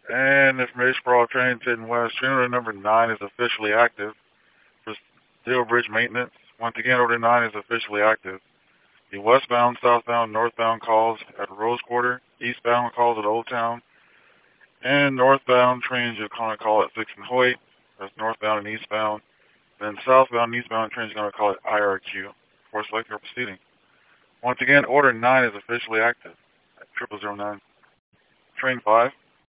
And information for all trains heading west. Train order number 9 is officially active for Steel Bridge maintenance. Once again, order 9 is officially active. The westbound, southbound, northbound calls at Rose Quarter, eastbound calls at Old Town, and northbound trains you're going to call at 6 and Hoyt. That's northbound and eastbound. Then southbound and eastbound trains you're going to call it IRQ for select or proceeding. Once again, order 9 is officially active at 0009. Train 5.